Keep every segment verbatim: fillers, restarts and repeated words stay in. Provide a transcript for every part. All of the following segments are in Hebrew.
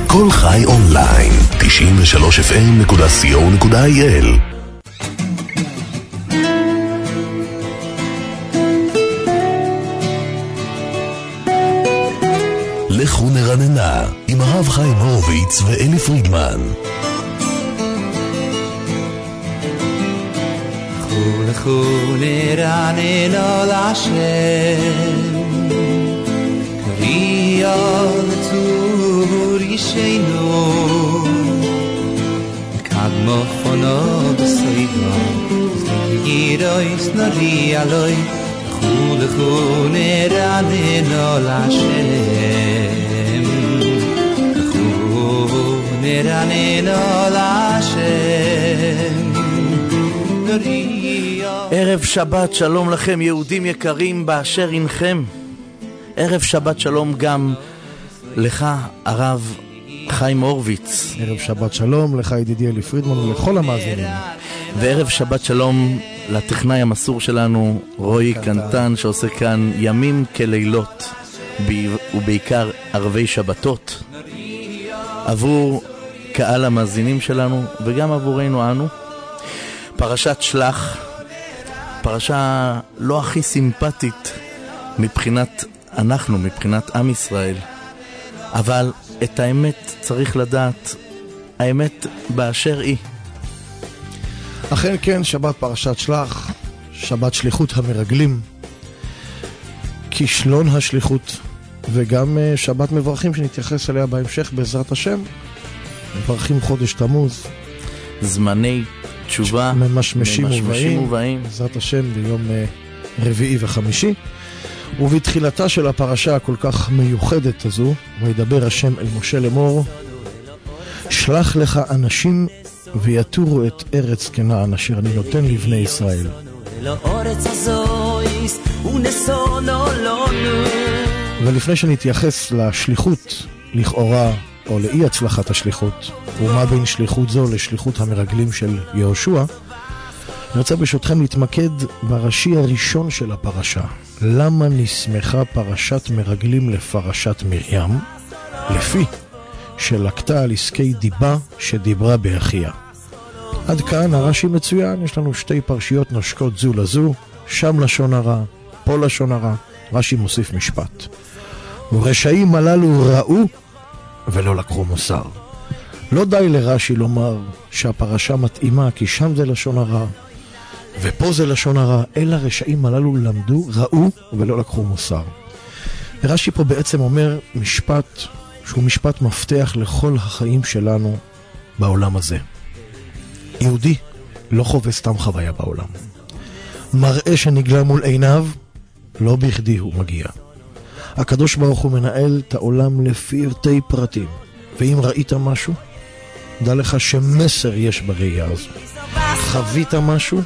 כל חי אונליין, תשעים ושלוש אף אם נקודה סי או נקודה איי אל. לכו נרננה עם הרב חיים הורוביץ ואלי פרידמן. לכו לכו נרננה להשם, קריאה לצור ישנו, קדמו חונו בסיידו, ידויס נרי עלוי. לכו לכו נרננה להשם, לכו נרננה להשם. ערב שבת שלום לכם יהודים יקרים באשר אינכם. ערב שבת שלום גם לך הרב חיים הורוביץ. ערב שבת שלום לך ידידי אלי פרידמן ולכל המאזינים. וערב שבת שלום לטכנאי המסור שלנו רועי קנטן, שעושה כאן ימים כלילות ובעיקר ערבי שבתות עבור קהל המאזינים שלנו וגם עבורנו אנו. פרשת שלח, פרשה לא הכי סימפטית מבחינת אנחנו, מבחינת עם ישראל, אבל את האמת צריך לדעת, האמת באשר היא. אכן כן, שבת פרשת שלח, שבת שליחות המרגלים, כישלון השליחות, וגם שבת מברכים שנתייחס אליה בהמשך בעזרת השם. מברכים חודש תמוז, זמני תשובה ממשמשים ובאים, בעזרת השם ביום רביעי וחמישי. ובתחילתה של הפרשה הכל כך מיוחדת הזו, וידבר השם אל משה לאמור, שלח לך אנשים ויתורו את ארץ כנען אשר אני נותן לבני ישראל. ולפני שנתייחס לשליחות לכאורה או לאי הצלחת השליחות, ומה בין שליחות זו לשליחות המרגלים של יהושע, אני רוצה ברשותכם להתמקד בראשי הראשון של הפרשה. למה נסמכה פרשת מרגלים לפרשת מרים? לפי שלקתה על עסקי דיבה שדיברה באחיה. עד כאן הרש"י מצוין, יש לנו שתי פרשיות נושקות זו לזו, שם לשון הרע, פה לשון הרע. רש"י מוסיף משפט, ורשעים הללו ראו ולא לקחו מוסר. לא די לרש"י לומר שהפרשה מתאימה כי שם זה לשון הרע ופה זה לשון הרע, אלא רשעים הללו למדו, ראו ולא לקחו מוסר. ורש"י פה בעצם אומר משפט שהוא משפט מפתח לכל החיים שלנו בעולם הזה. יהודי לא חווה סתם חוויה בעולם. מראה שנגלה מול עיניו, לא בכדי הוא מגיע. הקדוש ברוך הוא מנהל את העולם לפרטי פרטים. ואם ראית משהו, דע לך שמסר יש בראייה הזו. חווית משהו,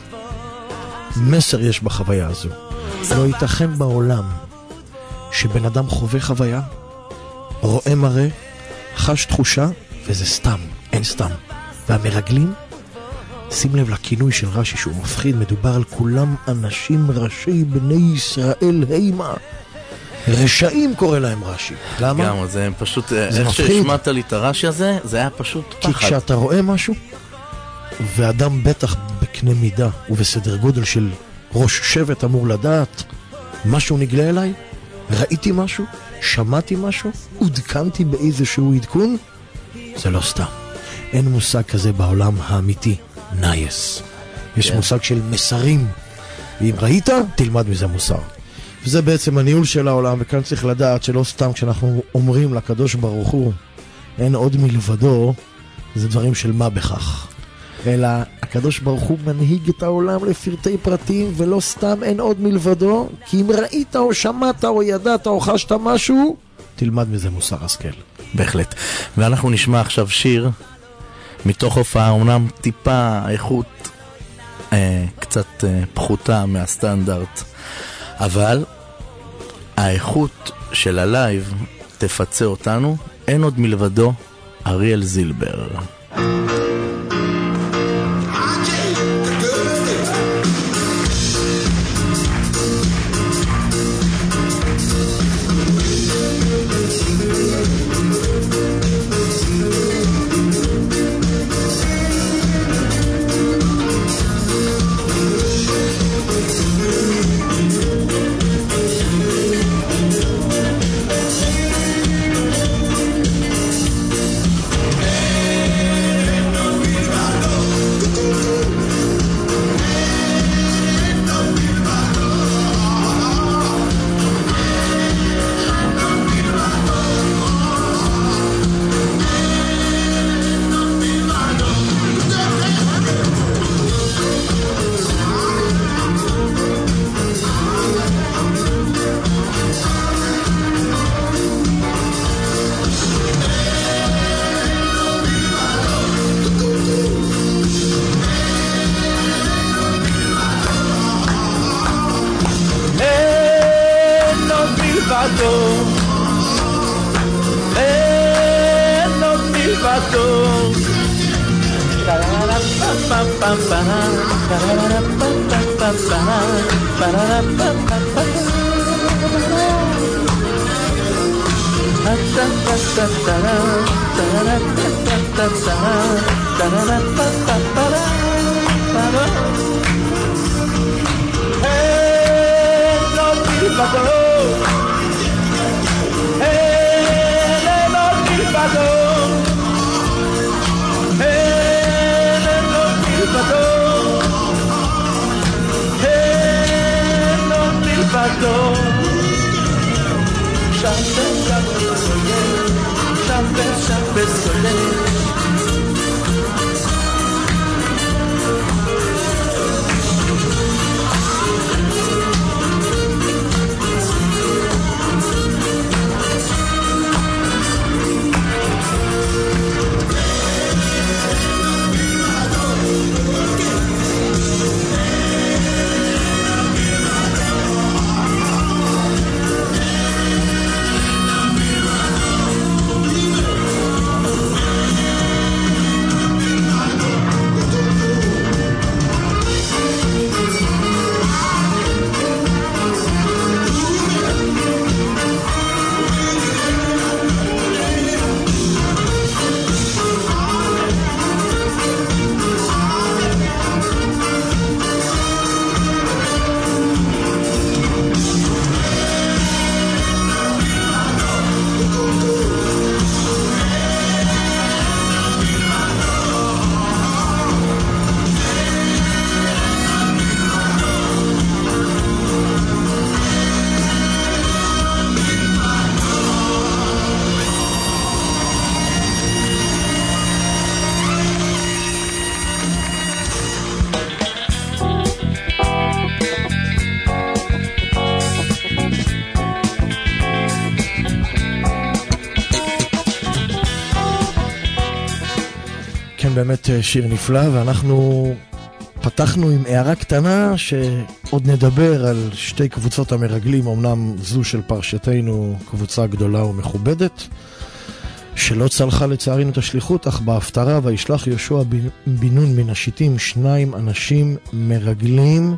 מסר יש בחוויה הזו. לא ייתכן בעולם שבן אדם חווה חוויה, רואה מראה, חש תחושה, וזה סתם, אין סתם. והמרגלים, שים לב לכינוי של רש"י שהוא מפחיד, מדובר על כולם אנשים ראשי בני ישראל הימה. רשעים קורא להם רש"י. למה? גם, זה פשוט, זה איך שהשמעת לי את הרש"י הזה, זה היה פשוט פחד. כי כשאתה רואה משהו, ואדם בטח בקנה מידה ובסדר גודל של ראש שבט אמור לדעת, משהו נגלה אליי, ראיתי משהו, שמעתי משהו, עודכנתי באיזשהו עדכון, זה לא סתם. אין מושג כזה בעולם האמיתי, נייס. יש yeah. מושג של מסרים, ואם ראית, תלמד מזה מוסר. וזה בעצם הניהול של העולם, וכאן צריך לדעת שלא סתם כשאנחנו אומרים לקדוש ברוך הוא, אין עוד מלבדו, זה דברים של מה בכך. אלא הקדוש ברוך הוא מנהיג את העולם לפרטי פרטים, ולא סתם אין עוד מלבדו, כי אם ראית או שמעת או ידעת או חשת משהו, תלמד מזה מוסר השכל. בהחלט. ואנחנו נשמע עכשיו שיר מתוך הופעה, אומנם טיפה איכות אה, קצת אה, פחותה מהסטנדרט, אבל האיכות של הלייב תפצה אותנו. אין עוד מלבדו, אריאל זילבר. בטוב. באמת שיר נפלא, ואנחנו פתחנו עם הערה קטנה שעוד נדבר על שתי קבוצות המרגלים, אמנם זו של פרשתנו קבוצה גדולה ומכובדת שלא צלחה לצערנו את השליחות, אך בהפטרה וישלח יהושע בן נון מן השיטים שניים אנשים מרגלים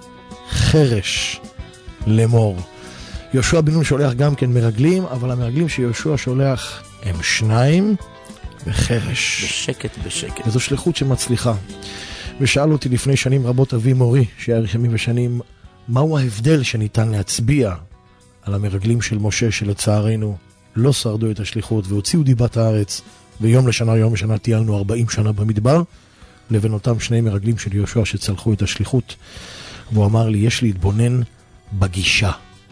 חרש לאמור. יהושע בן נון שולח גם כן מרגלים, אבל המרגלים שיהושע שולח הם שניים וחרש. בשקט, בשקט. וזו שליחות שמצליחה. ושאל אותי לפני שנים רבות אבי מורי, שיאריך ימים ושנים, מהו ההבדל שניתן להצביע על המרגלים של משה שלצערנו לא שרדו את השליחות והוציאו דיבת הארץ, ויום לשנה יום לשנה טיילנו ארבעים שנה במדבר, לבין אותם שני מרגלים של יהושע שצלחו את השליחות. והוא אמר לי, יש להתבונן בגישה.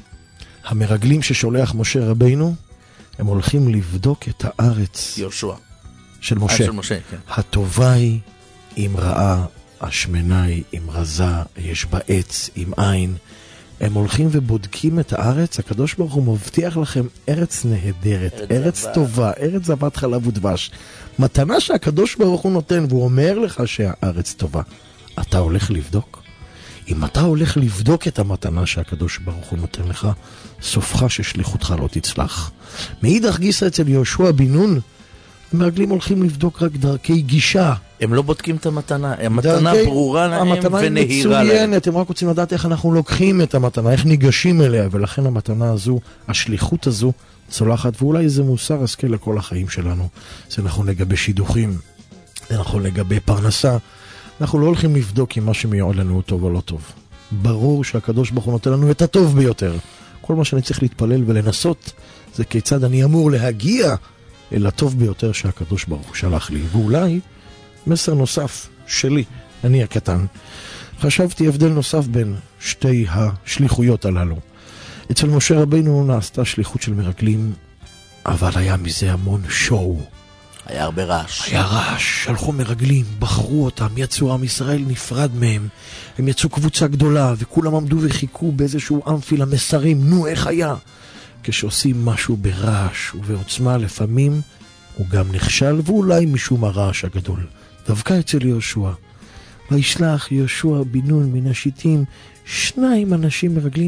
המרגלים ששולח משה רבינו, הם הולכים לבדוק את הארץ. יהושע. של משה. של משה, כן. הטובה היא עם רעה, השמנה היא עם רזה, יש בה עץ עם עין. הם הולכים ובודקים את הארץ, הקדוש ברוך הוא מבטיח לכם ארץ נהדרת, ארץ, ארץ טובה, ארץ זבת חלב ודבש. מתנה שהקדוש ברוך הוא נותן, והוא אומר לך שהארץ טובה. אתה הולך לבדוק? אם אתה הולך לבדוק את המתנה שהקדוש ברוך הוא נותן לך, סופך ששליחותך לא תצלח. מאידך גיסא אצל יהושע בן נון, המרגלים הולכים לבדוק רק דרכי גישה. הם לא בודקים את המתנה, המתנה ברורה להם ונהירה להם. המתנה היא מצוינת, הם רק רוצים לדעת איך אנחנו לוקחים את המתנה, איך ניגשים אליה, ולכן המתנה הזו, השליחות הזו, צולחת, ואולי זה מוסר השכל לכל החיים שלנו. זה נכון לגבי שידוכים, זה נכון לגבי פרנסה. אנחנו לא הולכים לבדוק אם מה שמיועד לנו הוא טוב או לא טוב. ברור שהקדוש ברוך הוא נותן לנו את הטוב ביותר. כל מה שאני צריך להתפלל ולנסות, זה כיצד אני אמור להגיע אל הטוב ביותר שהקדוש ברוך הוא שלח לי. ואולי מסר נוסף שלי, אני הקטן, חשבתי הבדל נוסף בין שתי השליחויות הללו. אצל משה רבינו נעשתה שליחות של מרגלים, אבל היה מזה המון שואו. היה הרבה רעש. היה רעש, שלחו מרגלים, בחרו אותם, יצאו עם ישראל נפרד מהם. הם יצאו קבוצה גדולה, וכולם עמדו וחיכו באיזשהו אמפי למסרים, נו איך היה? כשעושים משהו ברעש ובעוצמה לפעמים, הוא גם נכשל, ואולי משום הרעש הגדול. דווקא אצל יהושע. וישלח יהושע בן נון מן השיטים, שניים אנשים מרגלים,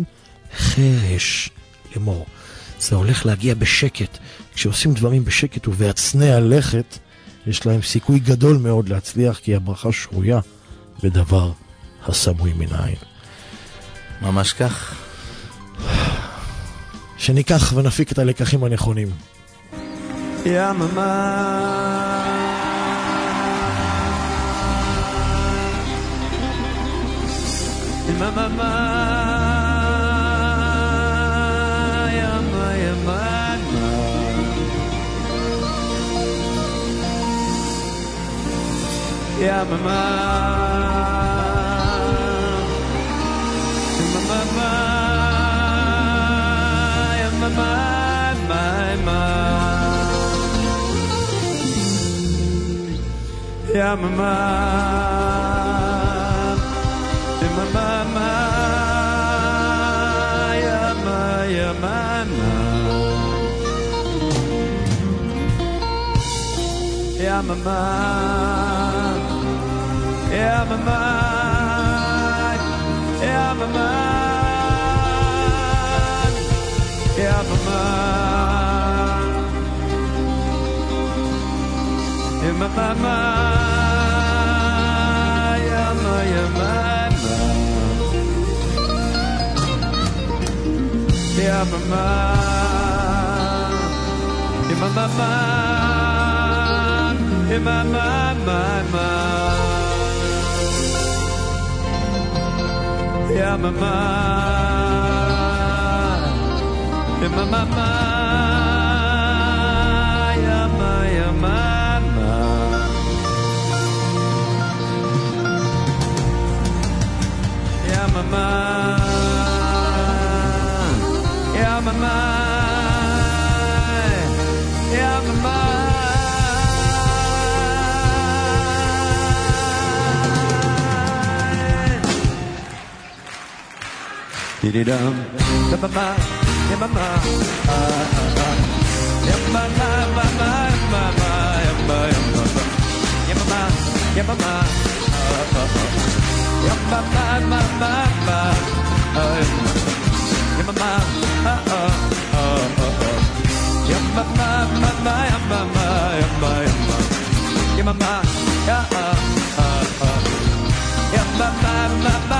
חרש לאמור. זה הולך להגיע בשקט. כשעושים דברים בשקט ובהצנע לכת, יש להם סיכוי גדול מאוד להצליח, כי הברכה שרויה בדבר הסמוי מן העין. ממש כך. שניקח ונפיק את הלקחים הנכונים. יא ממה יא ממה Yeah, mama, mama, yeah, mama, my mama, yeah, mama, yeah, mama, yeah, my, yeah, mama, yeah, mama. Yeah, mama, yeah, mama, yeah, mama, yeah, mama, yeah, ma, yeah, mama, yeah, mama, yeah, mama, yeah, mama, mama. Yeah, mama, yeah, mama, yeah, ma, yeah, mama, yeah, mama, yeah, mama, yeah, mama. Dididam, ya mama, ya mama, ah ah ah, ya mama, mama, mama, ya mama, ya mama, ya mama, ah ah ah, ya mama, mama, mama, ya mama, ah ah ah ah, ya mama, mama, ya mama, ya mama, ya mama, ya ah ah ah, ya mama, mama.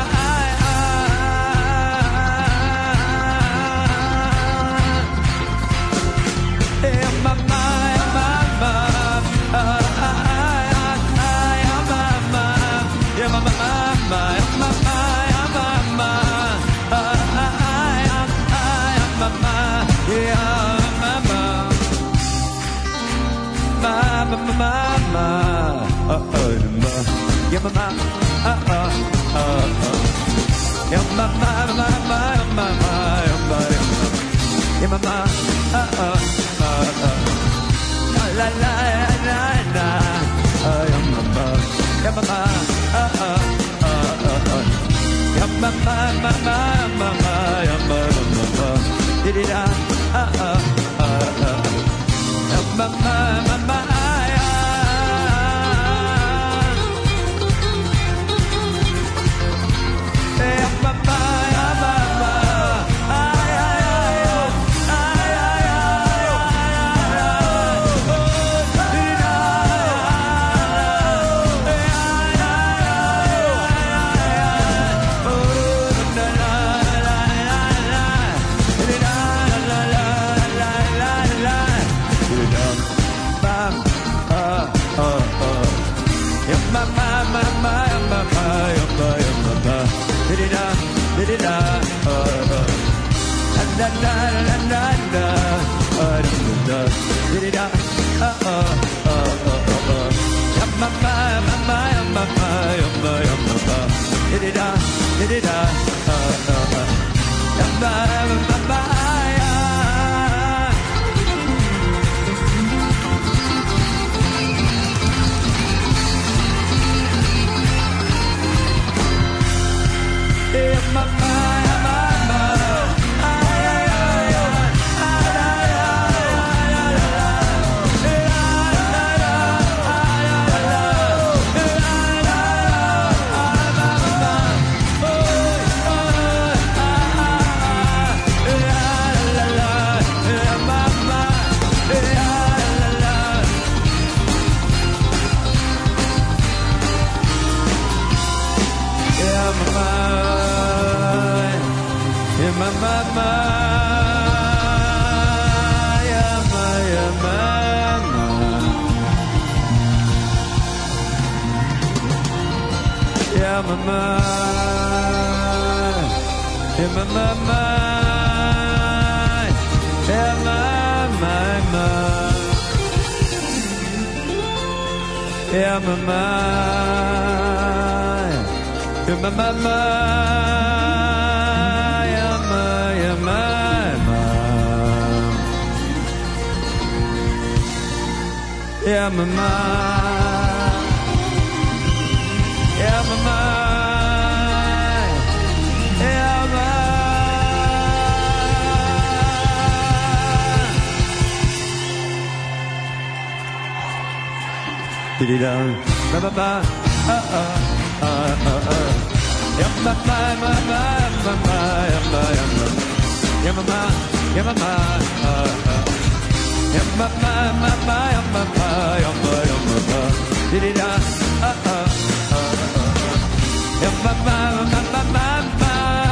Mama, uh oh, yeah, mama, uh oh, uh oh, yeah, mama, mama, mama, yeah, mama, uh oh, uh oh, la la la la, yeah, mama, yeah, mama, uh oh, uh oh, yeah, mama, mama, mama, yeah, mama, did it, uh oh, uh oh, yeah, mama, mama. mama, yeah mama, yeah mama, yeah mama, yeah mama, yeah mama, yeah mama. Yeah, mama. Yeah, mama. Did-da, ba-ba-ba. Uh-uh, uh-uh-uh. Yeah, mama, mama, mama, mama, yeah, mama. Yeah, mama, uh-uh. Yeah, mama, mama, mama, mama, mama. Did-da, uh-uh. Yeah, mama, mama, mama.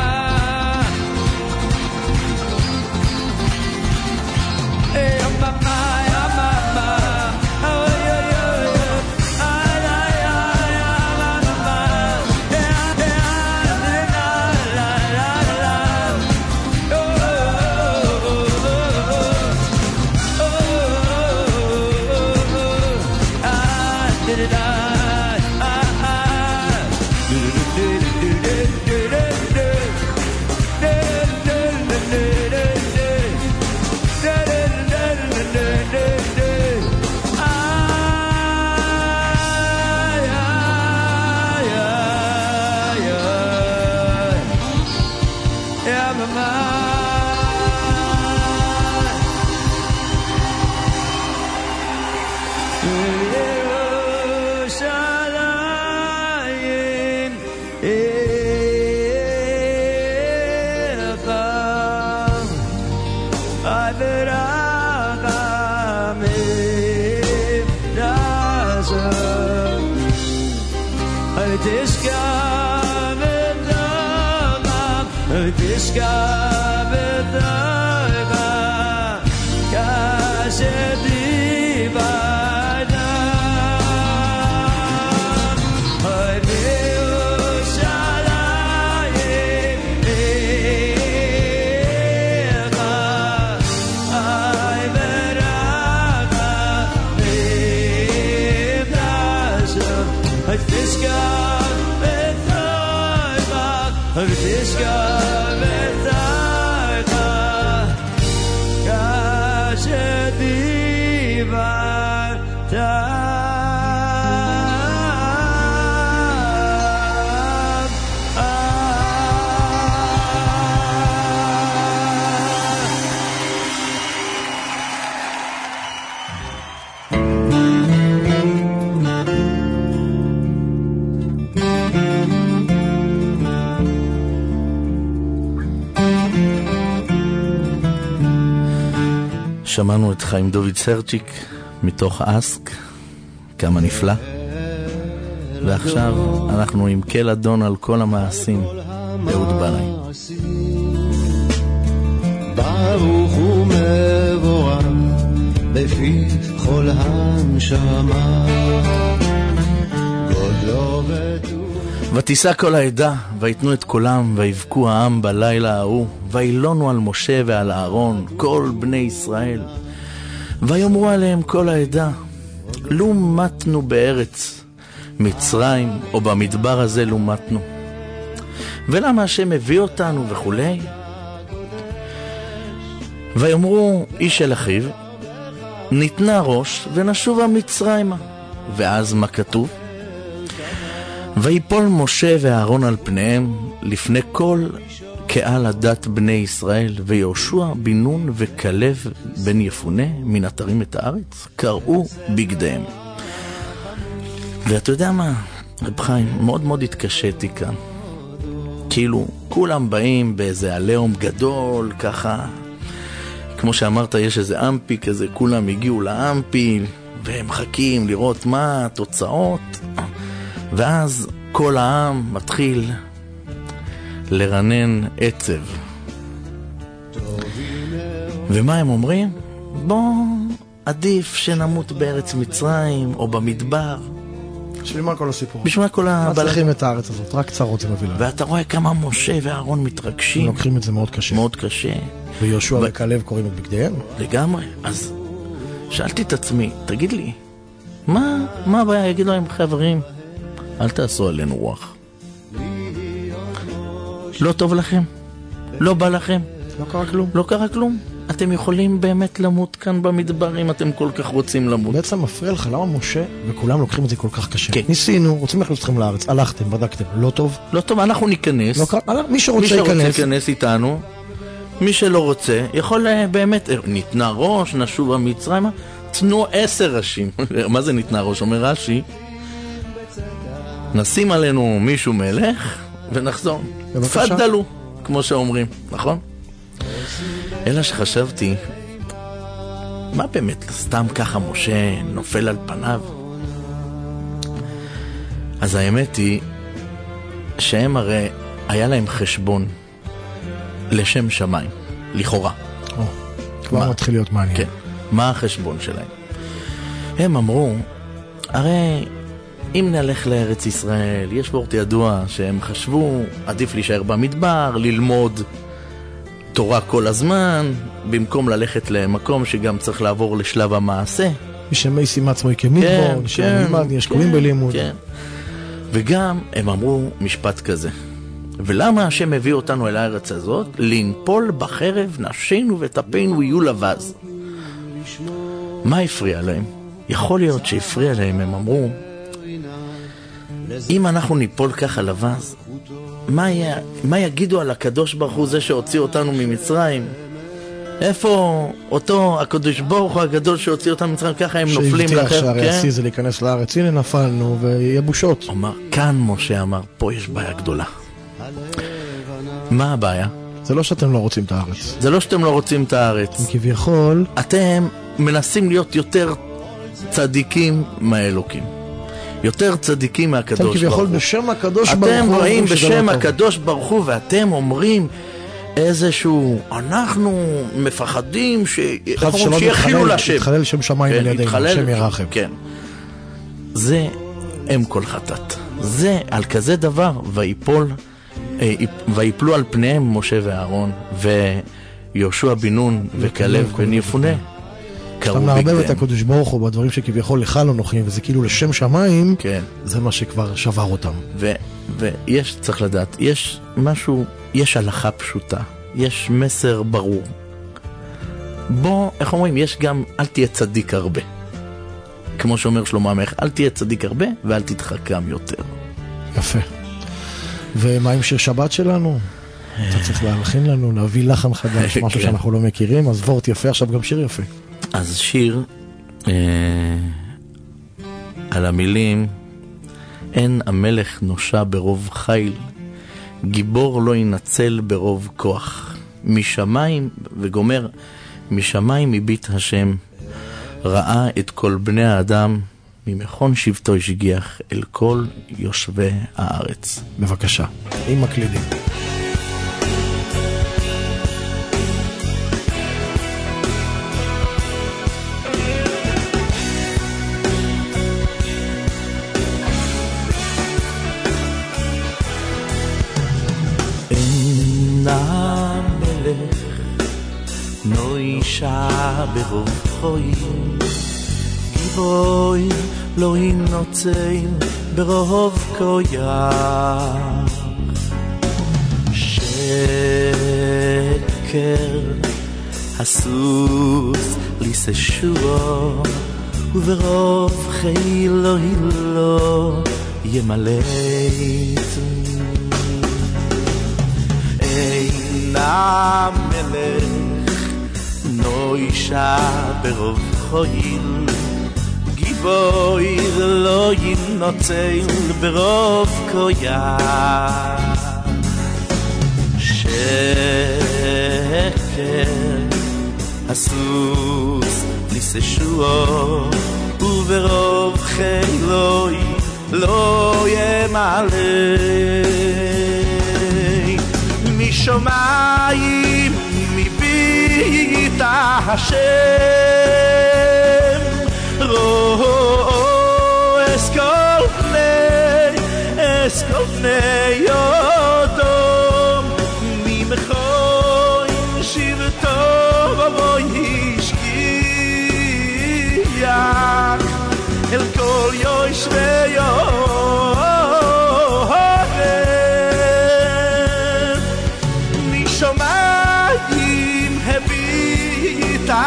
Yeah, mama, yeah, mama. Oh, yeah, yeah, yeah. Ah, yeah, yeah, yeah, mama. Yeah, yeah, la, la, la, la. Oh, oh, oh, oh, oh. Ah, da-da-da. שמענו את חיים דוד סרצ'יק מתוך אסק, כמה נפלא. ועכשיו אנחנו עם קל אדון על כל המעשים, אהוד בנאי. ברוך ומבורך בפי כל הנשמה, גודלו וטוב. ותישא כל העדה, ויתנו את קולם, ויבכו העם בלילה ההוא, וילונו על משה ועל אהרון, כל בני ישראל. ויאמרו עליהם כל העדה, לו מתנו בארץ מצרים, או במדבר הזה לו מתנו. ולמה השם הביא אותנו וכולי? ויאמרו איש אל אחיו, ניתנה ראש ונשובה מצרימה. ואז מה כתוב? ויפול משה ואהרון על פניהם לפני כל קהל הדת בני ישראל, ויהושע בן נון וכלב בן יפונה מן אתרים את הארץ קראו בגדיהם. ואתה יודע מה, רב חיים, מאוד מאוד התקשיתי כאן. כאילו כולם באים באיזה עליהום גדול ככה, כמו שאמרת, יש איזה אמפי כזה, כולם הגיעו לאמפי והם מחכים לראות מה התוצאות, ואז כל העם מתחיל לרנן עצב. ומה הם אומרים? בוא, עדיף שנמות בארץ מצרים או במדבר. בשביל מה כל הסיפור? בשביל מה כל מה הבלגן? צריכים את הארץ הזאת? רק צרות זה מביא לנו. ואתה רואה כמה משה ואהרון מתרגשים. הם לוקחים את זה מאוד קשה. מאוד קשה. ויהושע ו- וכלב קוראים את בגדיהם? לגמרי. אז שאלתי את עצמי, תגיד לי, מה, מה הבעיה? יגידו להם, חברים, אל תעשו עלינו רוח. לא טוב לכם? לא בא לכם? לא קרה כלום. לא קרה כלום? אתם יכולים באמת למות כאן במדבר אם אתם כל כך רוצים למות. בעצם מפריע לך, למה משה וכולם לוקחים את זה כל כך קשה? כן. ניסינו, רוצים להכניס אתכם לארץ, הלכתם, בדקתם, לא טוב? לא טוב, אנחנו ניכנס. לא קרה, הלך, מי שרוצה מי שרוצה להיכנס, להיכנס איתנו, מי שלא רוצה, יכול אה, באמת, אה, ניתנה ראש, נשובה מצרימה, תנו עשר ראשים. מה זה ניתנה ראש? אומר רש"י, נשים עלינו מישהו מלך ונחזור. בבקשה. תפדלו, כמו שאומרים, נכון? אלא שחשבתי, מה באמת, סתם ככה משה נופל על פניו? אז האמת היא שהם הרי היה להם חשבון לשם שמיים, לכאורה. או, כבר מה? מתחיל להיות מעניין. כן, מה החשבון שלהם? הם אמרו, הרי אם נלך לארץ ישראל, יש וורט ידוע שהם חשבו, עדיף להישאר במדבר, ללמוד תורה כל הזמן, במקום ללכת למקום שגם צריך לעבור לשלב המעשה. מי שמייסים עצמו כמדבור, כן, שנלמד, יש שקולים כן, בלימוד. כן. וגם הם אמרו משפט כזה, ולמה השם הביא אותנו אל הארץ הזאת? לנפול בחרב נשינו וטפינו יהיו לבז. מה הפריע להם? יכול להיות שהפריע להם, הם אמרו, אם אנחנו ניפול ככה לבז, מה, היה, מה יגידו על הקדוש ברוך הוא זה שהוציא אותנו ממצרים? איפה אותו הקדוש ברוך הוא הגדול שהוציא אותנו ממצרים? ככה הם נופלים שהבטיח לחרב, שהרי כן? השיא זה להיכנס לארץ, הנה נפלנו ויהיה בושות. אמר, כאן משה אמר, פה יש בעיה גדולה. מה הבעיה? זה לא שאתם לא רוצים את הארץ. זה לא שאתם לא רוצים את הארץ. כביכול, אתם מנסים להיות יותר צדיקים מהאלוקים. יותר צדיקים אתם מהקדוש ברוך כביכול הוא. בשם הקדוש ברוך הוא. אתם באים אומרים שזה בשם לא טוב. הקדוש ברוך הוא ואתם אומרים איזשהו, אנחנו מפחדים ש... איך אומרים? שלא שיחילו נתחלל- לשם. נתחלל שם שמיים על ידינו, נתחלל- השם ירחם. כן. זה אם כל חטאת. זה על כזה דבר ויפול, אה, ויפלו על פניהם משה ואהרון ויהושע בן נון וכלב בן יפונה. אתה מערבב את הקדוש ברוך הוא בדברים שכביכול לך לא נוחים, וזה כאילו לשם שמיים, כן. זה מה שכבר שבר אותם. ו, ויש, צריך לדעת, יש משהו, יש הלכה פשוטה, יש מסר ברור. בוא, איך אומרים, יש גם, אל תהיה צדיק הרבה. כמו שאומר שלמה המלך, אל תהיה צדיק הרבה ואל תתחכם יותר. יפה. ומה עם שיר שבת שלנו? אתה צריך להלחין לנו, להביא לחן חדש, משהו כן. שאנחנו לא מכירים, אז וורט יפה, עכשיו גם שיר יפה. אז שיר אה, על המילים, אין המלך נושע ברוב חיל, גיבור לא ינצל ברוב כוח. משמיים, וגומר, משמיים מביט השם, ראה את כל בני האדם, ממכון שבטו השגיח אל כל יושבי הארץ. בבקשה, עם מקלידים. אין המלך נוישה ברוב חויים, גיבוי לא ינוצל ברוב כויח. שקר הסוס ליסשו, וברוב חילו הילו ימלט. אין המלך נוישה ברוב חויל, גיבוי לא ינוצל ברוב כויח. שקר הסוס ליסשו, וברוב חילו לא ימלט. משמיים מביט השם, רועס כל פני כל יושבי יורם משומעים הביטה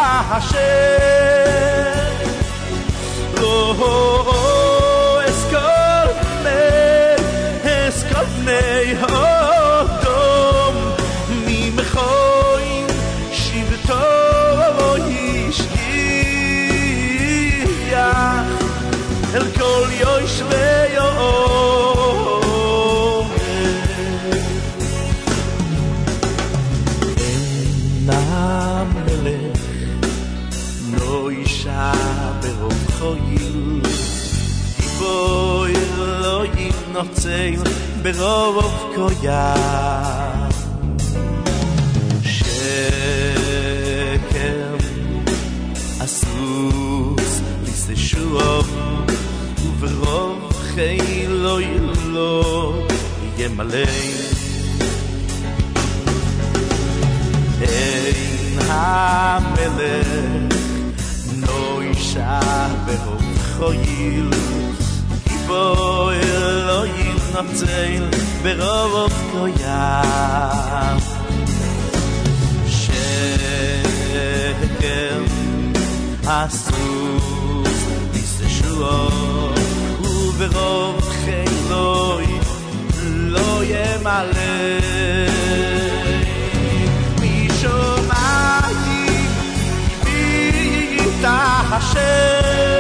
השם לא אסכול אסכול בני אדום ממחוין שבטו השגיח אל כל יושבי יורם אין המלך לא אישה ברוב חויל גיבור לא ינוצל ברוב קוים שקר הסוס לסשוב וברוב חילו ילו ימלא אין המלך נו אישה ברוב חויל גיבור לא ינוצל ברוב קוים שקר הסוס לסשוב וברוב חילו לא ימלא משומעים ביטה השם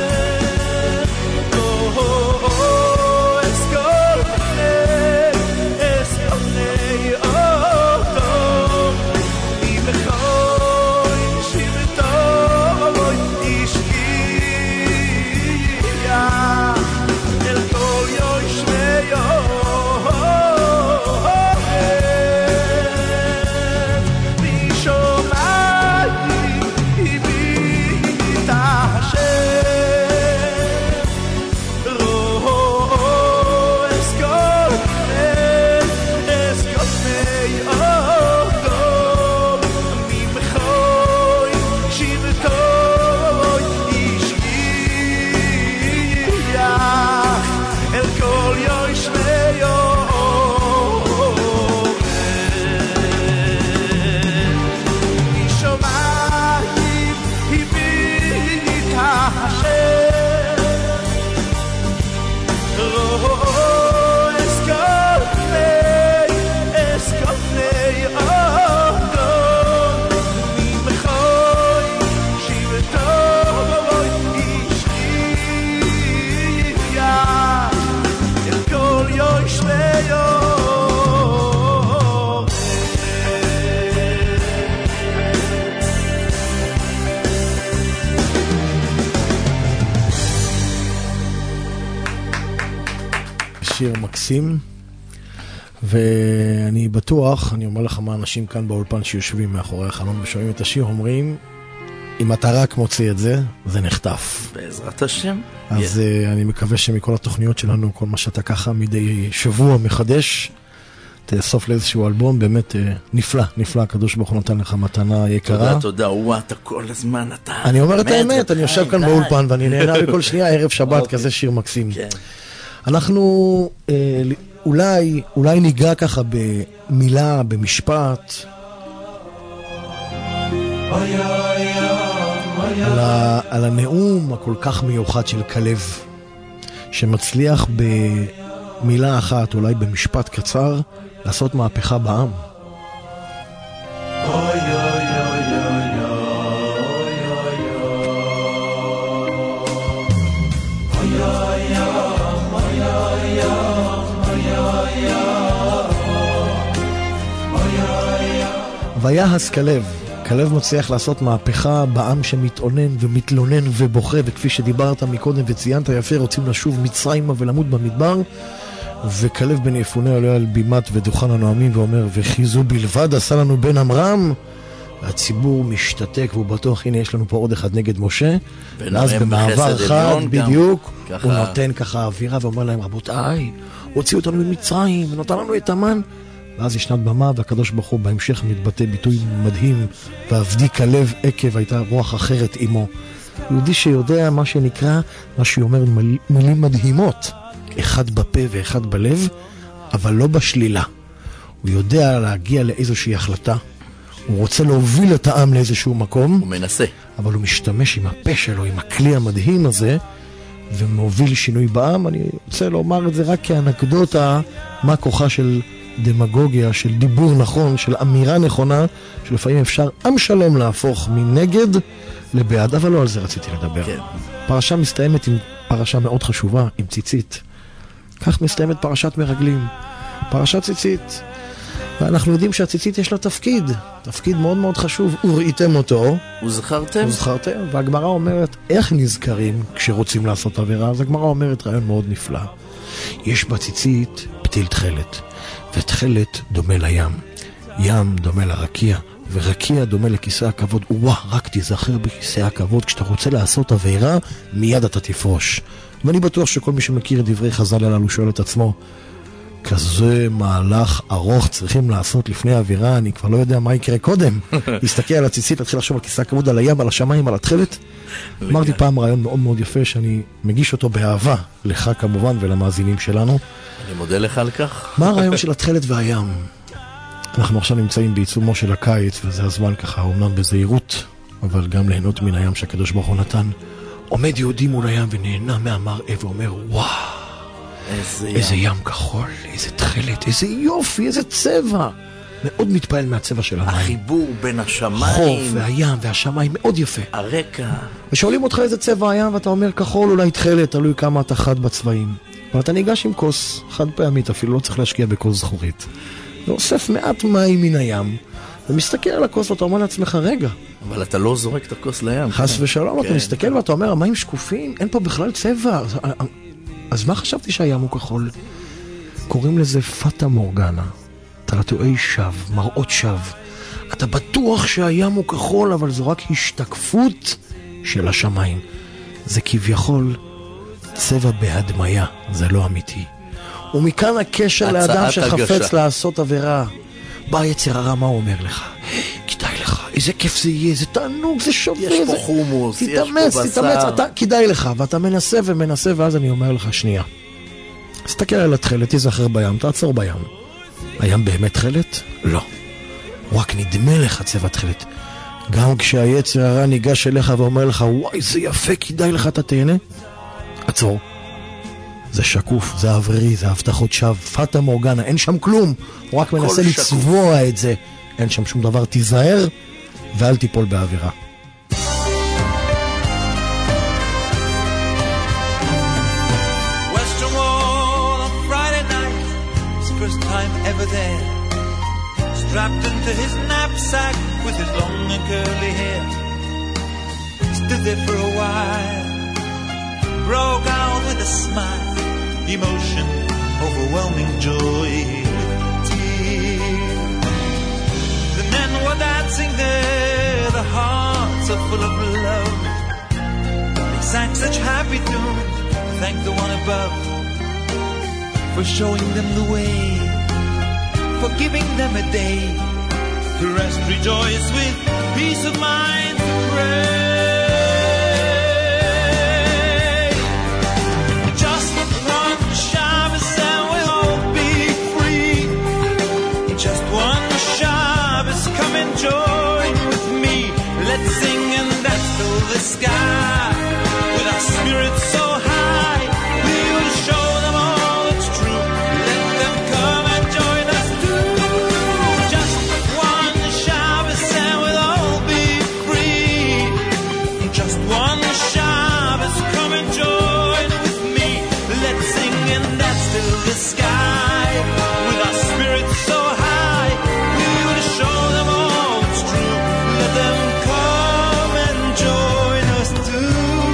שיר מקסים, ואני בטוח, אני אומר לך מה אנשים כאן באולפן שיושבים מאחורי החלון ושומעים את השיר, אומרים, אם אתה רק מוציא את זה, זה נחטף. בעזרת השם. אז yeah. אני מקווה שמכל התוכניות שלנו, כל מה שאתה ככה מדי שבוע מחדש, תאסוף לאיזשהו אלבום, באמת נפלא, נפלא, הקדוש ברוך הוא נתן לך מתנה יקרה. תודה, תודה, וואה, אתה כל הזמן, אתה... אני אומר את האמת, אני יושב כאן באולפן, ואני נהנה בכל שנייה, ערב שבת, כזה שיר מקסים. אנחנו אולי, אולי ניגע ככה במילה, במשפט, על, ה, על הנאום הכל כך מיוחד של כלב, שמצליח במילה אחת, אולי במשפט קצר, לעשות מהפכה בעם. ויעש כלב, כלב מצליח לעשות מהפכה בעם שמתאונן ומתלונן ובוכה, וכפי שדיברת מקודם וציינת יפה, רוצים לשוב מצרימה ולמות במדבר, וכלב בן יפונה עולה על בימת ודוכן הנואמים ואומר, וחיזו בלבד עשה לנו בן אמרם, והציבור משתתק והוא בטוח, הנה יש לנו פה עוד אחד נגד משה, ואז במעבר אחד בדיוק ככה... הוא נותן ככה אווירה ואומר להם, רבותיי, הוציאו אותנו ממצרים ונותן לנו את המן, ואז ישנת במה, והקדוש ברוך הוא בהמשך מתבטא ביטוי מדהים, ועבדי כלב עקב, הייתה רוח אחרת עמו. יהודי שיודע מה שנקרא, מה שאומר מיל, מילים מדהימות, אחד בפה ואחד בלב, אבל לא בשלילה. הוא יודע להגיע לאיזושהי החלטה, הוא רוצה להוביל את העם לאיזשהו מקום, הוא מנסה. אבל הוא משתמש עם הפה שלו, עם הכלי המדהים הזה, ומוביל שינוי בעם. אני רוצה לומר את זה רק כאנקדוטה, מה כוחה של דמגוגיה, של דיבור נכון, של אמירה נכונה, שלפעמים אפשר עם שלם להפוך מנגד לבעד, אבל לא על זה רציתי לדבר. כן. פרשה מסתיימת עם פרשה מאוד חשובה, עם ציצית. כך מסתיימת פרשת מרגלים. פרשת ציצית. ואנחנו יודעים שהציצית יש לה תפקיד, תפקיד מאוד מאוד חשוב. וראיתם אותו. וזכרתם. וזכרתם. והגמרא אומרת, איך נזכרים כשרוצים לעשות עבירה? אז הגמרא אומרת רעיון מאוד נפלא. יש בציצית פתיל תחלת, ותחלת דומה לים. ים דומה לרקיע, ורקיע דומה לכיסא הכבוד. וואה, רק תיזכר בכיסא הכבוד. כשאתה רוצה לעשות עבירה, מיד אתה תפרוש. ואני בטוח שכל מי שמכיר את דברי חז"ל הללו שואל את עצמו, כזה מהלך ארוך צריכים לעשות לפני האווירה, אני כבר לא יודע מה יקרה קודם. להסתכל על הציצית, להתחיל לחשוב על כיסא הכבוד, על הים, על השמיים, על התחלת. אמרתי פעם רעיון מאוד מאוד יפה שאני מגיש אותו באהבה, לך כמובן ולמאזינים שלנו. אני מודה לך על כך. מה הרעיון של התחלת והים? אנחנו עכשיו נמצאים בעיצומו של הקיץ, וזה הזמן ככה, אומנם בזהירות, אבל גם ליהנות מן הים שהקדוש ברוך הוא נתן. עומד יהודי מול הים ונהנה מהמראה ואומר, וואו, איזה, איזה ים. ים כחול, איזה תחלת, איזה יופי, איזה צבע. מאוד מתפעל מהצבע של המים. החיבור בין השמיים. חוף והים והשמיים, מאוד יפה. הרקע. ושואלים אותך איזה צבע הים, ואתה אומר כחול, אולי תחלת, תלוי כמה אתה חד בצבעים. אבל אתה ניגש עם כוס חד פעמית, אפילו לא צריך להשקיע בכוס זכורית. ואוסף מעט מים מן הים, ומסתכל על הכוס ואתה אומר לעצמך, רגע. אבל אתה לא זורק את הכוס לים. חס ושלום, אתה מסתכל ואתה אומר, המים שקופים, אין פה בכלל צבע. אז מה חשבתי שהים הוא כחול? קוראים לזה פטה מורגנה, תעתועי שווא, מראות שווא. אתה בטוח שהים הוא כחול, אבל זו רק השתקפות של השמיים. זה כביכול צבע בהדמיה, זה לא אמיתי. ומכאן הקשר לאדם שחפץ הגשה. לעשות עבירה. בא יצר הרע, מה הוא אומר לך? כדאי לך, איזה כיף זה יהיה, זה תענוג, זה שווה. יש פה חומוס, יש פה בשר. תתאמץ, תתאמץ, אתה, כדאי לך, ואתה מנסה ומנסה, ואז אני אומר לך, שנייה. תסתכל על התחלת, תיזכר בים, תעצור בים. הים באמת תחלת? לא. הוא רק נדמה לך צבע תחלת. גם כשהיצר הרע ניגש אליך ואומר לך, וואי, זה יפה, כדאי לך, אתה תהנה. עצור. זה שקוף, זה אוורירי, זה הבטחות שווא, פטה מורגנה, אין שם כלום. הוא רק מנסה לצבוע את זה. אין שם שום דבר, תיזהר ואל תיפול באווירה. Western Wall on Friday night, his first time ever there. Strapped into his knapsack with his long and curly hair. Stood there for a while, broke out with a smile, emotion, overwhelming joy, tears. The men were dancing there, the hearts are full of love. They sang such happy tunes, thank the one above for showing them the way, for giving them a day to rest, rejoice with peace of mind to pray. Just one Shabbos and we'll all be free. Just one Shabbos, come and join with me. Let's sing and dance till the sky with our spirits so high. We will show them all it's true. Let them come and join us too. Just one Shabbos and we'll all be free. Just one Shabbos, come and join with me. Let's sing and dance till the sky with our spirits so high. We will show them all it's true. Let them come and join us too.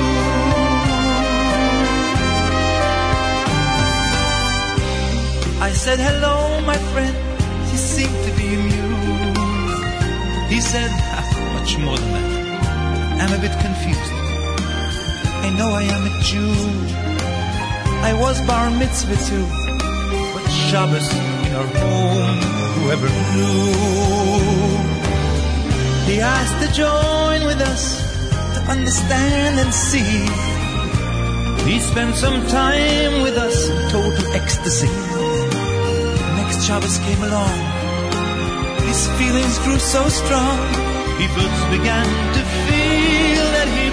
I said hello, my friend. He seemed to be amused. He said, much more than that. I'm a bit confused. I know I am a Jew. I was bar mitzvah too. But Shabbos in our home, whoever knew? He asked to join with us to understand and see. He spent some time with us in total ecstasy. Next Shabbos came along. His feelings grew so strong. He first began to feel that he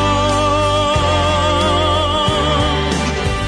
belonged.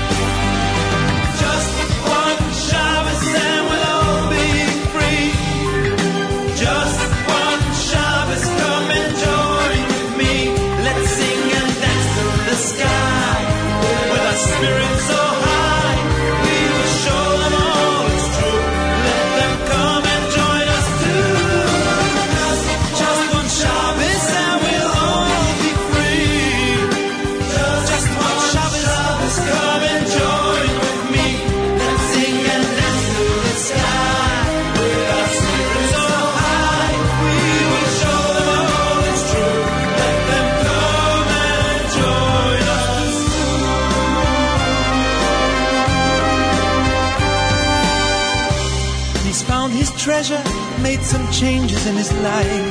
Just one Shabbos and we'll all be free. Just one Shabbos, come and join with me. Let's sing and dance to the sky. With our spirits so high, we will show them all it's true. Let them come and join us too. Just, just one Shabbos and we'll all be free. Just, just one Shabbos, come and join with me. Let's sing and dance to the sky. With our spirits so high, we will show them all it's true. Let them come and join us. He's found his treasure, made some changes in his life.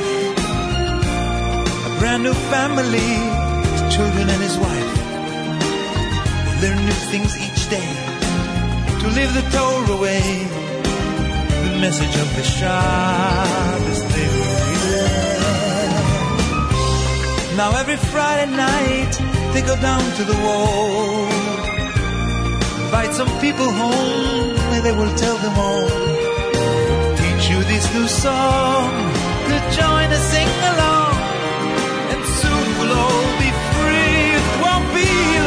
A brand new family, his children and his wife. They learn new things each day to live the Torah way. The message of the Shabbos they learn. Now every Friday night they go down to the wall, invite some people home and they will tell them all. Teach you this new song to join us, sing along, and soon we'll all be free. It won't be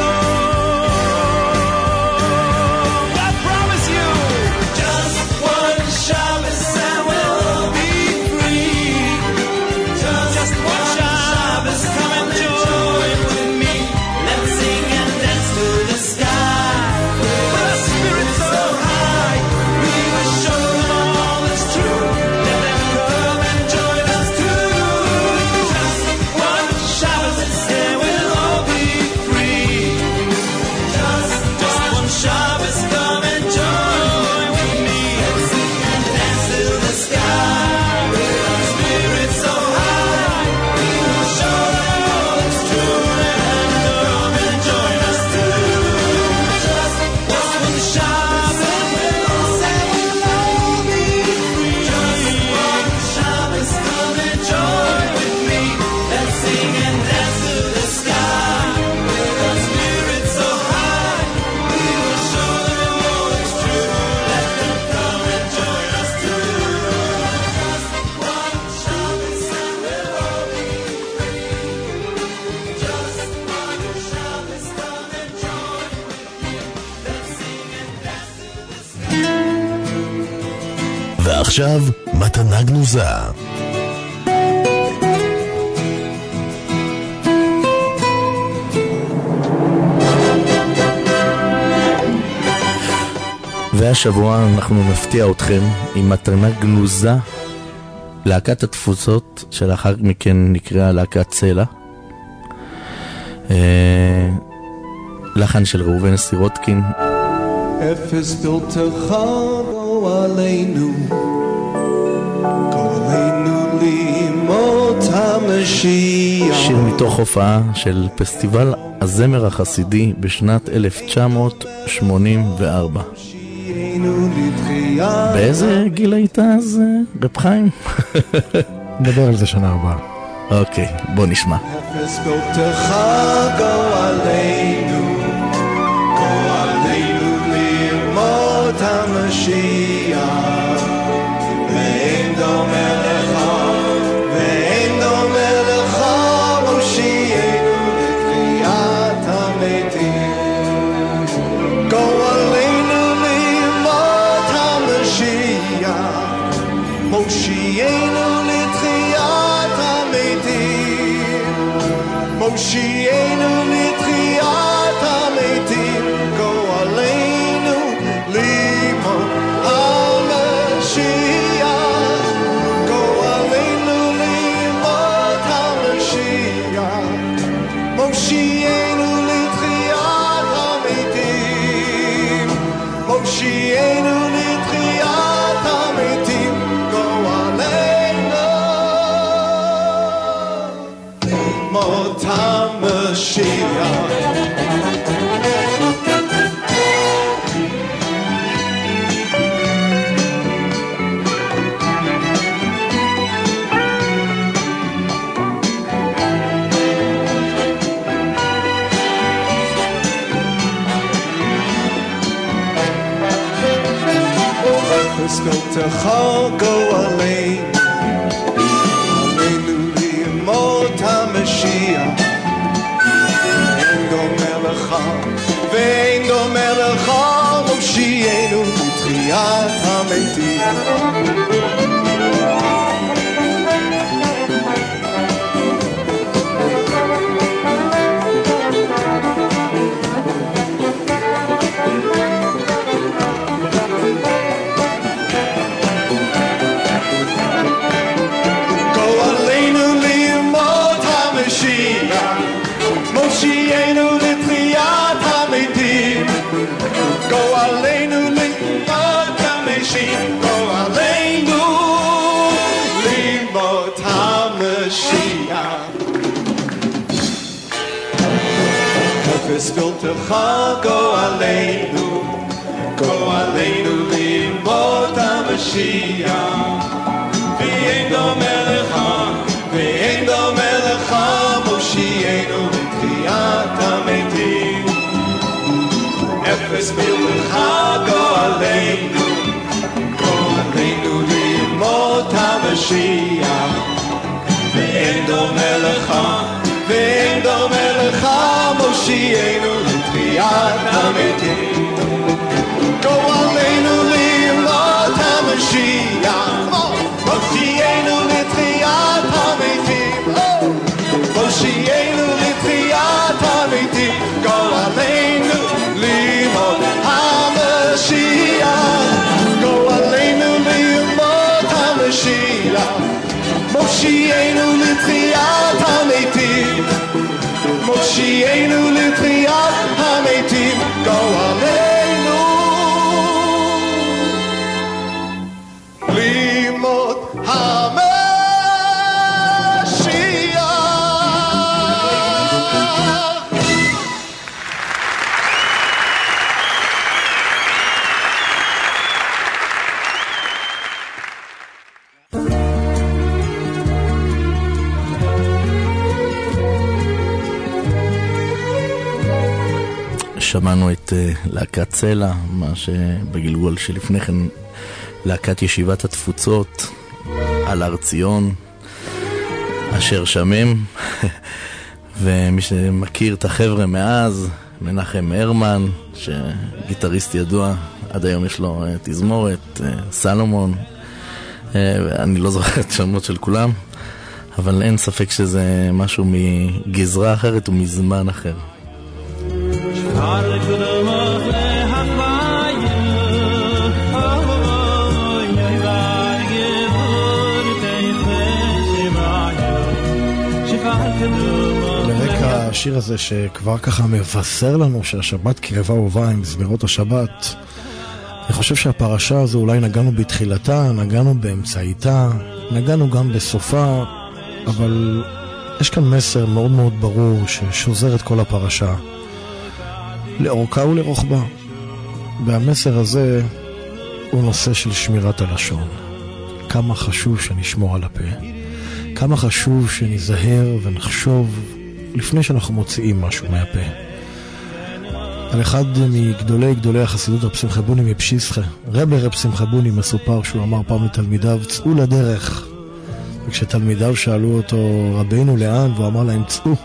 long. I promise you, just one Shabbos and we'll all be free. Just, just one Shabbos, come and join with me. Let's sing and dance to the sky. With our spirits so high, we will show them all it's true. Let them come and join us too. Just one Shabbos and we'll all be free. Just, just one Shabbos, come and join with me. Let's sing and dance to the sky. With our spirits so high, we will show them all it's true. Let them come and join us too. Just, just one Shabbos and we'll all say we'll all be free. Just one Shabbos, come and join with me. Let's sing and dance to the sky. With our spirits so high, we will show them all it's true. Let them come and join us too. Just one Shabbos and we'll all be free. Just one Shabbos, come and join with me. Let's sing and dance to the sky. ועכשיו, מתנה גנוזה. והשבוע אנחנו נפתיע אתכם עם מתנה גנוזה, להקת התפוצות שלאחר מכן נקראה להקת צלע. אה, לחן של ראובן סירוטקין, אפס בלתך גו עלינו, גו עלינו לימות המשיח. שיר מתוך הופעה של פסטיבל הזמר החסידי בשנת אלף תשע מאות שמונים וארבע. שהיינו לתחייה. באיזה גיל היית אז, רב חיים? נדבר על זה שנה הבאה. אוקיי, בוא נשמע. אפס בלתך גו עלינו, גו עלינו לימות המשיח. ואין דומה לך, ואין דומה לך, מושיענו לתחיית המתים. גו עלינו לימות המשיח, מושיענו לתחיית המתים. מושיענו לתחיית בשדותיך גואלנו, עלינו לימות המשיח. אין דומה לך ואין דומה לך, מושיענו בתחיית המתים. מושיענו לתחיית המתים, גואלנו לימות המשיח, גואלנו לימות המשיח. בשדותיך גואלנו, גואלנו לימות המשיח. ואין דומה לך, ואין דומה לך, מושיענו לתחיית המתים. אפס בלתך גואלנו, גואלנו לימות המשיח. ואין דומה לך, ואין דומה לך, מושיענו לתחיית המתים. גואלנו לימות המשיח, מושיענו לתחיית המתים. מושיענו לתחיית המתים, גואלנו לימות המשיח. גואלנו לימות המשיח, מושיענו לתחיית המתים. מושיענו לתחיית המתים, גואלנו לימות המשיח. שמענו את uh, להקת צלע, מה שבגלגול שלפני כן להקת ישיבת התפוצות על הר ציון, אשר שמם. ומי שמכיר את החבר'ה מאז, מנחם הרמן, שגיטריסט ידוע, עד היום יש לו uh, תזמורת, uh, סלומון, uh, אני לא זוכר את שמות של כולם, אבל אין ספק שזה משהו מגזרה אחרת ומזמן אחר. לרקע השיר הזה שכבר ככה מבשר לנו שהשבת קרבה ובאה עם זמירות השבת, אני חושב שהפרשה הזו אולי נגענו בתחילתה, נגענו באמצעיתה, נגענו גם בסופה, אבל יש כאן מסר מאוד מאוד ברור ששוזר את כל הפרשה לאורכה ולרוחבה, והמסר הזה הוא נושא של שמירת הלשון. כמה חשוב שנשמור על הפה, כמה חשוב שניזהר ונחשוב לפני שאנחנו מוציאים משהו מהפה. על אחד מגדולי גדולי החסידות רב שמחה בוני מפשיסחה, רבי רב שמחה בוני, מסופר שהוא אמר פעם לתלמידיו, צאו לדרך. וכשתלמידיו שאלו אותו, רבינו לאן? והוא אמר להם, צאו.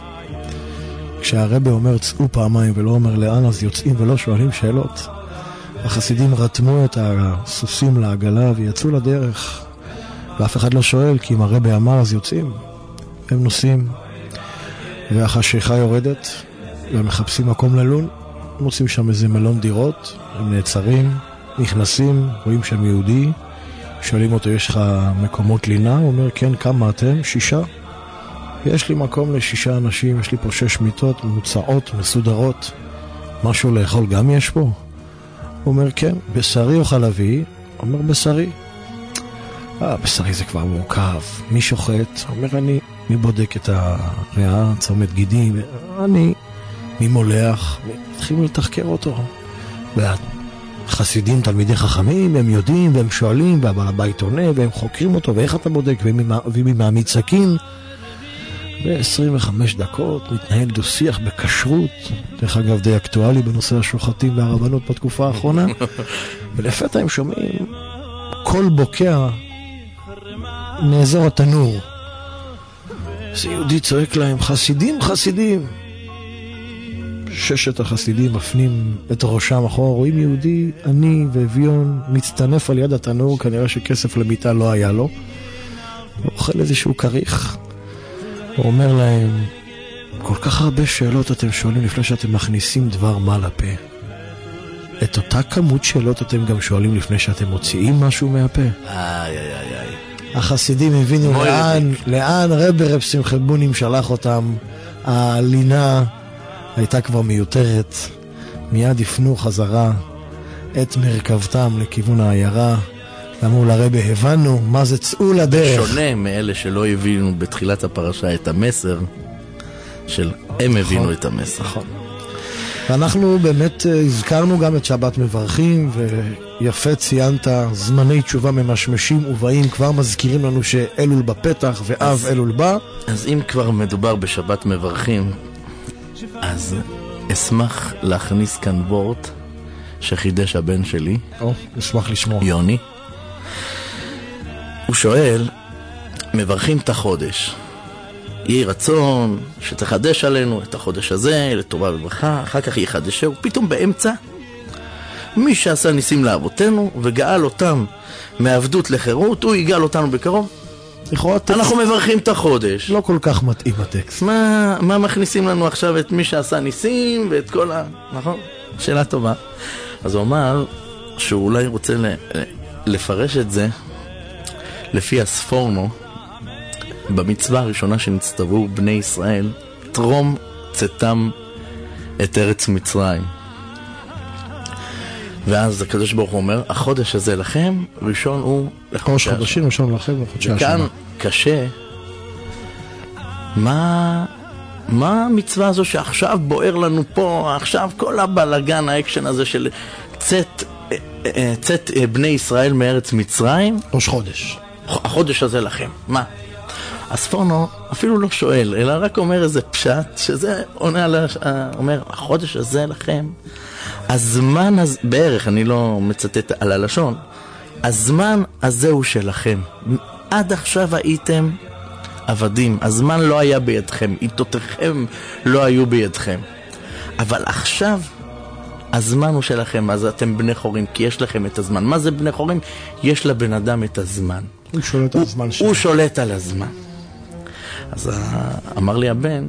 כשהרבי אומר צאו פעמיים ולא אומר לאן, אז יוצאים ולא שואלים שאלות. החסידים רתמו את הסוסים לעגלה ויצאו לדרך, ואף אחד לא שואל, כי אם הרבי אמר אז יוצאים. הם נוסעים, והחשיכה יורדת, והם מחפשים מקום ללון, מוצאים שם איזה מלון דירות, הם נעצרים, נכנסים, רואים שהם יהודי, שואלים אותו, יש לך מקומות לינה? הוא אומר, כן, כמה אתם? שישה. יש לי מקום לשישה אנשים, יש לי פה שש מיטות, מוצאות, מסודרות. משהו לאכול גם יש פה? הוא אומר, כן, בשרי או חלבי? הוא אומר, בשרי. אה, בשרי זה כבר מורכב. מי שוחט? הוא אומר, אני. מי בודק את הריאה, צומת גידים? אני. מי מולח? התחילו לתחקר אותו. והחסידים, תלמידי חכמים, הם יודעים והם שואלים, והבעל הבית עונה, והם חוקרים אותו, ואיך אתה בודק? ומי מעמיד סכין? ב-עשרים וחמש דקות מתנהל דו-שיח בכשרות, דרך אגב די אקטואלי בנושא השוחטים והרבנות בתקופה האחרונה, ולפתע הם שומעים קול בוקע מאזור התנור. זה יהודי צועק להם, חסידים, חסידים. ששת החסידים מפנים את ראשם אחורה, רואים יהודי עני ואביון מצטנף על יד התנור, כנראה שכסף למיטה לא היה לו. הוא אוכל איזשהו כריך. הוא אומר להם, כל כך הרבה שאלות אתם שואלים לפני שאתם מכניסים דבר מה לפה. את אותה כמות שאלות אתם גם שואלים לפני שאתם מוציאים משהו מהפה. איי, איי, איי, איי. החסידים הבינו לאן, לאן רבי רב שמחה בונים שלח אותם. הלינה הייתה כבר מיותרת. מיד יפנו חזרה את מרכבתם לכיוון העיירה. אמרו לרבי, הבנו מה זה, צאו לדרך. שונה מאלה שלא הבינו בתחילת הפרשה את המסר של הם הבינו את המסר. נכון. ואנחנו באמת הזכרנו גם את שבת מברכים, ויפה ציינת, זמני תשובה ממשמשים ובאים, כבר מזכירים לנו שאלול בפתח ואב אלול בא. אז אם כבר מדובר בשבת מברכים, אז אשמח להכניס כאן וורט שחידש הבן שלי. או, אשמח לשמוע. יוני. הוא שואל, מברכים את החודש. יהי רצון שתחדש עלינו את החודש הזה, לטובה וברכה, אחר כך יחדשהו, פתאום באמצע, מי שעשה ניסים לאבותינו וגאל אותם מעבדות לחירות, הוא יגאל אותנו בקרוב. אנחנו מברכים את החודש. לא כל כך מתאים הטקסט. מה, מה מכניסים לנו עכשיו את מי שעשה ניסים ואת כל ה... נכון? שאלה טובה. אז הוא אמר שהוא אולי רוצה ל... לפרש את זה לפי הספורנו, במצווה הראשונה שנצטוו בני ישראל, תרום צאתם את ארץ מצרים. ואז הקדוש ברוך הוא אומר, החודש הזה לכם, ראשון הוא לחודשי השנה. חודשים ראשון לכם לחודשי השנה. וכאן קשה, מה, מה המצווה הזו שעכשיו בוער לנו פה, עכשיו כל הבלגן, האקשן הזה של צאת, צאת בני ישראל מארץ מצרים? ראש חודש. החודש הזה לכם, מה? הספורנו אפילו לא שואל, אלא רק אומר איזה פשט, שזה עונה על, אומר, החודש הזה לכם. הזמן הזה, בערך, אני לא מצטט על הלשון, הזמן הזה הוא שלכם. עד עכשיו הייתם עבדים, הזמן לא היה בידכם, עיתותיכם לא היו בידכם. אבל עכשיו הזמן הוא שלכם, אז אתם בני חורים, כי יש לכם את הזמן. מה זה בני חורים? יש לבן אדם את הזמן. הוא שולט על הזמן שלו. הוא שולט על הזמן. אז אמר לי הבן,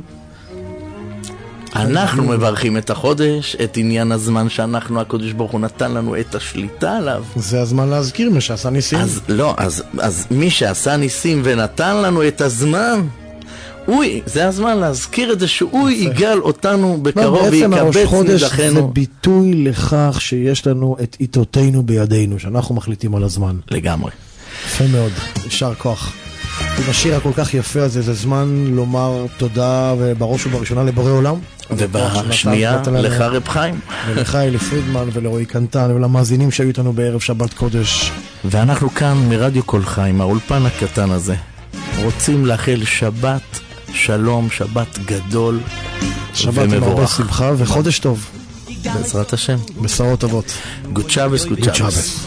אנחנו מברכים את החודש, את עניין הזמן שאנחנו, הקדוש ברוך הוא נתן לנו את השליטה עליו. זה הזמן להזכיר מי שעשה ניסים. אז לא, אז, אז מי שעשה ניסים ונתן לנו את הזמן, הוא, זה הזמן להזכיר את זה שהוא יגאל אותנו בקרוב ויקבץ נדחנו. חודש זה ביטוי לכך שיש לנו את עיתותינו בידינו, שאנחנו מחליטים על הזמן. לגמרי. יפה מאוד, יישר כוח. עם השיר הכל כך יפה הזה, זה זמן לומר תודה ובראש ובראשונה לבורא עולם. ובשנייה לך רב חיים. ולך אלי פרידמן ולרועי קנטן ולמאזינים שהיו איתנו בערב שבת קודש. ואנחנו כאן מרדיו כל חיים, האולפן הקטן הזה, רוצים לאחל שבת שלום, שבת גדול שבת עם הרבה שמחה וחודש טוב. בעזרת השם. בשורות טובות. גוד שבס, גוד שבס.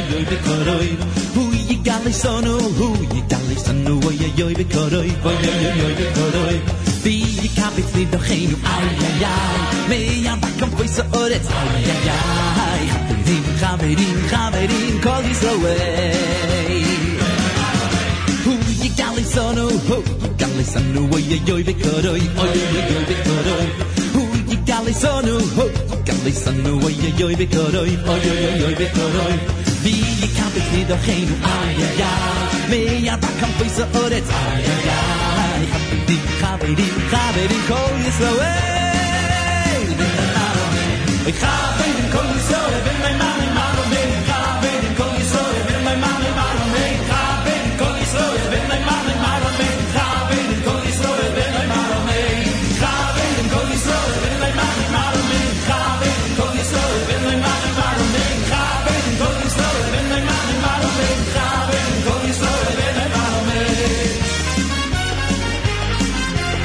Gali sonu, hu yi gali sonu, oy oy oy bekoroy, oy oy oy bekoroy. Vi kapit li do khinu, ay ay ay. Me ya bakam foi so oret, ay ay ay. Haverim, haverim, haverim, kol is away. Hu yi gali sonu, hu yi gali sonu, oy oy oy bekoroy, oy oy oy bekoroy. Hu yi gali sonu, hu yi gali sonu, oy oy oy bekoroy, oy oy oy bekoroy. Vi kapit li do khinu, ay ay ay. Me ya bakam foi so oret, ay ay ay. Haverim, haverim, haverim, kol is away. Oy haverim, kol is away, ben my mama, mama, me. Haverim, kol is away, ben my mama, mama, me. Haverim, kol is away, ben my mama, mama, me. Haverim, kol is away, ben my mama, me. Haverim, kol is away, ben my mama, mama, me. Haverim, kol is away, ben my mama, mama, me. Haverim, kol is away, ben my mama, mama, me. Haverim, kol is away, ben my mama, me.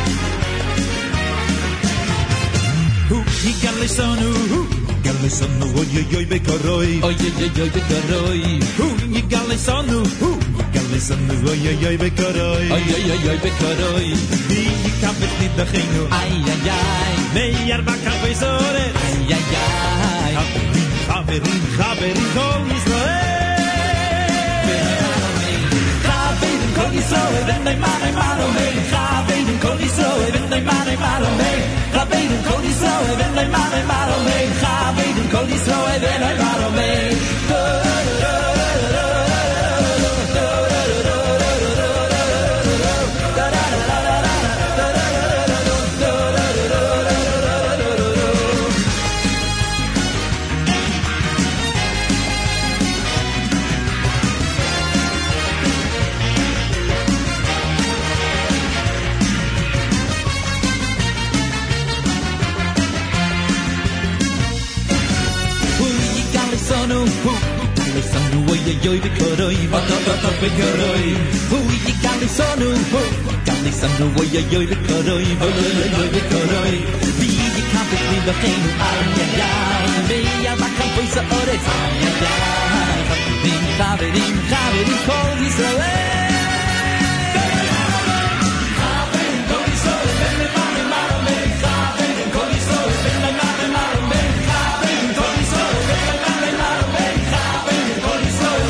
Who he got listen who got listen oy oy oy bekaroi oy oy oy oy bekaroi hu yigali sonu hu yigali sonu oy oy oy bekaroi oy oy oy oy bekaroi vi kapet nit da khinu ay ay ay me yarba kapesore ay ay ay khaberin khaberin kol Israel khaberin kol Israel wenn dei mare mare me khaberin kol Israel wenn dei mare mare me khaberin kol Israel wenn dei mare mare me khaberin kol Israel wenn dei mare me Yoy bekoroi va va va bekoroi hu yigali sonu hu yigali sonu yoy yoy bekoroi va yoy bekoroi vi yikabe ni la khinu ay ay ay me ya va kan poisa ore ay ay ay din khaberin khaberin kol Israel khaberin kol Israel ben mare mare me khaberin kol Israel ben mare mare me khaberin kol Israel ben mare mare me khaberin kol Israel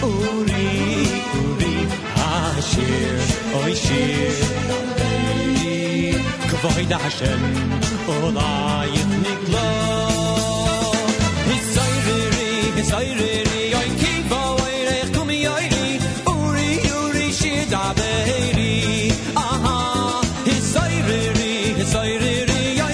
אורי, אורי, השיר, אוי שיר, כבוד השם, עולייך נגלה. היסיירי, היסיירי, אוי קיבו, אוי רך קומי אורי, אורי, אורי, שיר דברי. אהה, היסיירי, היסיירי,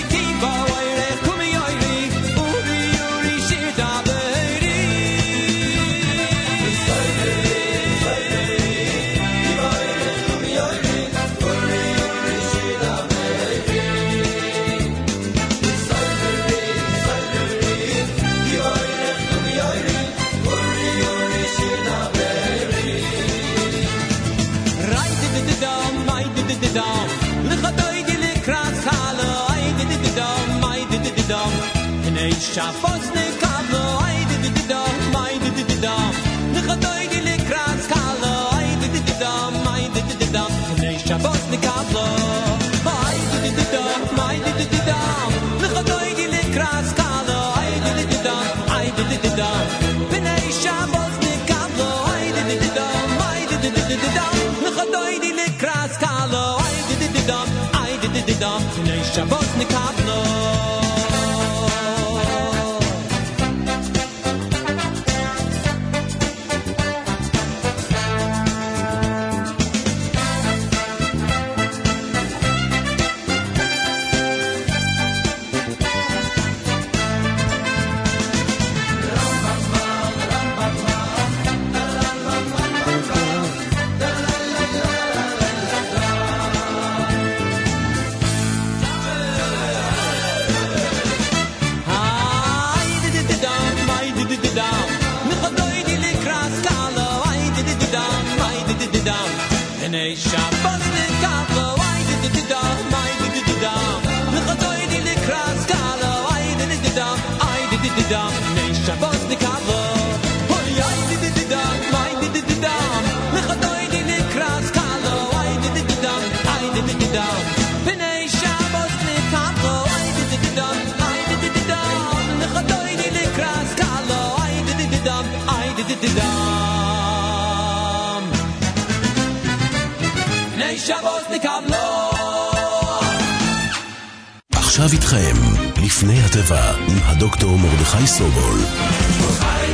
Shabbos nekavlo, ay didididam, ay didididam. Nechadoy di likras kalo, ay didididam, ay didididam. Nei Shabbos nekavlo, ay didididam, ay didididam. Nechadoy di likras kalo, ay didididam, ay didididam. Nei Shabbos nekavlo, ay didididam, ay didididam. Nechadoy di likras kalo, ay didididam, ay didididam. Nei Shabbos nekavlo. עכשיו איתכם, לפני הטבע, עם הדוקטור מרדכי סובול.